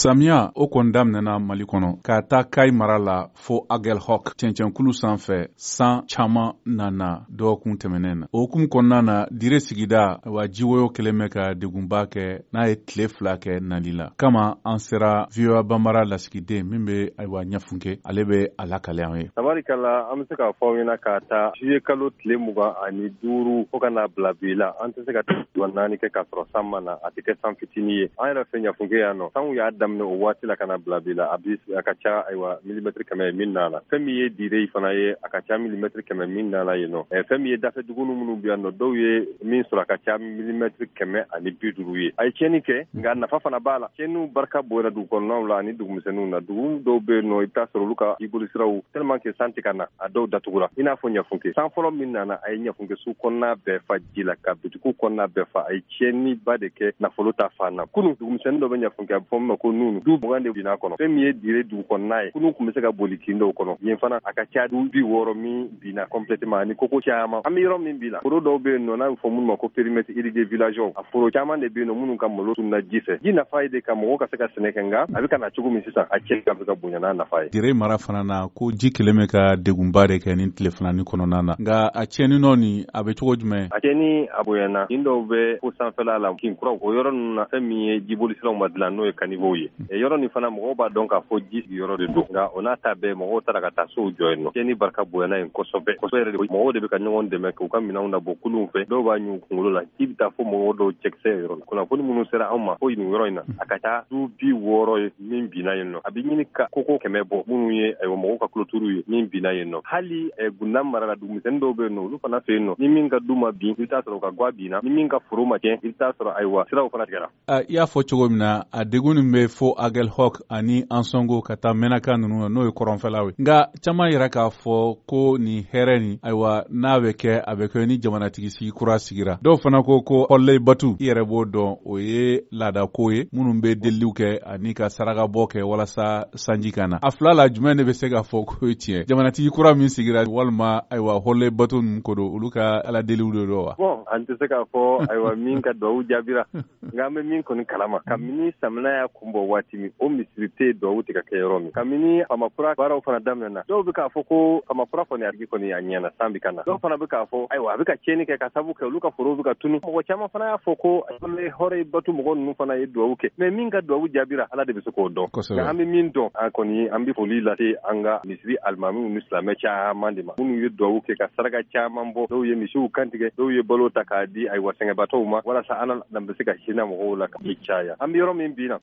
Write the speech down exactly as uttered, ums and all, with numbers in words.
Samiya o kɔni daminɛna Mali kɔnɔ ka taa Kayi mara la fo Aguelhok cɛncɛnkulu sanfɛ san caman nana dɔgɔkun tɛmɛnen na. O hukumu kɔnɔna na dire sigida wa jiwoyo kɛlen bɛ ka degunba kɛ n'a ye tile fila kɛ nali la. Kama an sera V O A Banbara lasigiden min bɛ ayiwa ɲɛfunke ale bɛ a lakale an ye. Tabarikala an bɛ se k'a fɔ aw ɲɛna ka taa juillet kalo tile mugan ani duuru fo ka n'a bila bi la an tɛ se ka tile naani kɛ k'a sɔrɔ san ma na a tɛ kɛ san fitinin ye. An yɛrɛ fɛ ɲɛfunke yan nɔ sanw y'a daminɛ o waati la ka na bila bi la a bi a ka ca ayiwa milimètre kɛmɛ min na la. Fɛn min ye dire fana ye a ka ca milimètre kɛmɛ min na la yen nɔ. Fɛn min ye dafe duguni minnu bɛ yan nɔ dɔw ye min sɔrɔ a ka ca milimètre kɛmɛ ani bi duuru ye. A ye tiɲɛni kɛ nka nafa fana b'a la. Tiɲɛniw barika bɔra dugu kɔnɔnaw la ani dugumisɛnninw na. Dugu dɔw bɛ yen nɔ i bɛ taa sɔrɔ olu ka jibolisiraw tellement que san tɛ ka na a dɔw datugura. I n'a fɔ ɲɛfunke san fɔlɔ min nana a ye ɲɛfunke su kɔnɔna bɛɛ fa ji la ka bitikiw kɔnɔna bɛɛ fa a ye tiɲɛni ba de kɛ nafolo ta fan na. Kunun dugumisɛnnin dɔ bɛ ɲɛfunke a bɛ fɔ min ma ko nunu du mugan de binna kɔnɔ. Fɛn min ye dire dugu kɔnɔna ye kunun tun bɛ se ka boli kin dɔw kɔnɔ yen fana a ka ca du bi wɔɔrɔ min binna complètement ani koko caman. An bɛ yɔrɔ min bi la foro dɔw bɛ yen nɔ n'a bɛ fɔ minnu ma ko périmètre irrigué villageois a foro caman de bɛ yen nɔ minnu ka malo tunna ji fɛ. Ji nafa ye de ka mɔgɔw ka se ka sɛnɛ kɛ nka a bɛ ka na cogo min sisan a cɛ ka bɛ ka bonya n'a nafa ye. Dire mara fana na ko ji kelen bɛ ka degunba de kɛ ni tile filani kɔnɔna na nka a tiɲɛni nɔ nin a bɛ cogo jumɛn? A tiɲɛni a bonyana kin dɔw bɛ fo sanfɛla la kin kuraw o yɔrɔ ninnu na fɛn min ye jibolisiraw ma dilan n'o ye caniveaux ye. Yɔrɔ nin fana mɔgɔw b'a dɔn k'a fɔ ji sigiyɔrɔ de don nka o n'a ta bɛɛ mɔgɔw taara ka taa sow jɔ yen nɔ. Tiɲɛni barika bonyana yen kosɛbɛ kosɛbɛ yɛrɛ de mɔgɔw de bɛ ka ɲɔgɔn dɛmɛ k'u ka minɛnw labɔ kulunw fɛ dɔw b'a ɲu kunkolo la ji bɛ taa fo mɔgɔw dɔw cɛkisɛ yɔrɔ la. Kunnafoni minnu sera anw ma fo nin yɔrɔ in na a ka taa du bi wɔɔrɔ ye min binna yen nɔ. A bɛ ɲini ka koko kɛmɛ bɔ minnu ye ayiwa mɔgɔw ka kuloturu ye min binna yen nɔ. Hali Gunda mara la dugumisɛnnin dɔw bɛ yen nɔ olu fana fɛ yen nɔ ni min ka du ma bin i bɛ taa sɔrɔ ka gwa binna ni min ka foro ma tiɲɛ i bɛ taa sɔrɔ ayiwa siraw fana tigɛra. I y'a fɔ cogo min na a degun nin bɛ fo Aguelhok ani Ansongo ka taa Menaka ninnu na n'o ye kɔrɔnfɛlaw ye nka caman yɛrɛ k'a fɔ ko nin hɛrɛ nin ayiwa n'a bɛ kɛ a bɛ kɛ ni jamanatigi sigi kura sigira dɔw fana ko ko Hɔlɛ Batu i yɛrɛ b'o dɔn o ye laadako ye minnu bɛ deliliw kɛ ani ka sarakabɔ kɛ walasa sanji ka na a fila la jumɛn de bɛ se k'a fɔ ko ye tiɲɛ jamanatigi kura min sigira walima ayiwa Hɔlɛ Batu ninnu ko don olu ka ala deliw de don wa? Bon an tɛ se k'a fɔ ayiwa min ka duwawu jaabira nka an bɛ min kɔni kalama kabini samina y'a kunbɔ waati min o misiri tɛ duwawu tɛ ka kɛ yɔrɔ min kabini Famakura baaraw fana daminɛna dɔw bɛ k'a fɔ ko Famakura kɔni arigi kɔni a ɲɛna san bɛ ka na dɔw fana bɛ k'a fɔ ayiwa a bɛ ka tiɲɛni kɛ ka sabu kɛ olu ka forow bɛ ka tunu mɔgɔ caman fana y'a fɔ ko Hɔlɛ Batu mɔgɔ ninnu fana ye duwawu kɛ mais min ka duwawu jaabira ala de bɛ se k'o dɔn nka an bɛ min dɔn an kɔni an bɛ foli lase an ka misiri alimamiw ni silamɛ caman de ma minnu ye duwawu kɛ ka saraka caman bɔ dɔw ye misiw kantigɛ dɔw ye balo ta k'a di ayiwa sɛgɛnbatɔw ma walasa ala bɛ se ka hinɛ mɔgɔw la ka caya an bɛ yɔrɔ min bi na